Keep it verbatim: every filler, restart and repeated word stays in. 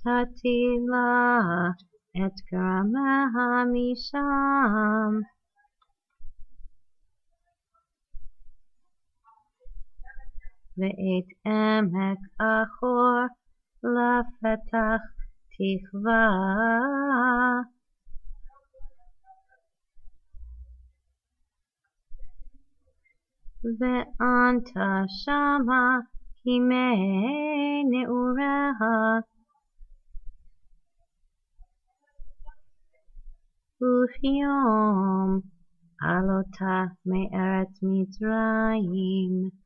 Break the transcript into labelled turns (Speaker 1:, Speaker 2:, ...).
Speaker 1: תטילה את גרמיה משם. ואת עמק החור לפתח תקווה. ואנת שמה כימי נעוריה, וכיום עלותה מארץ מצרים.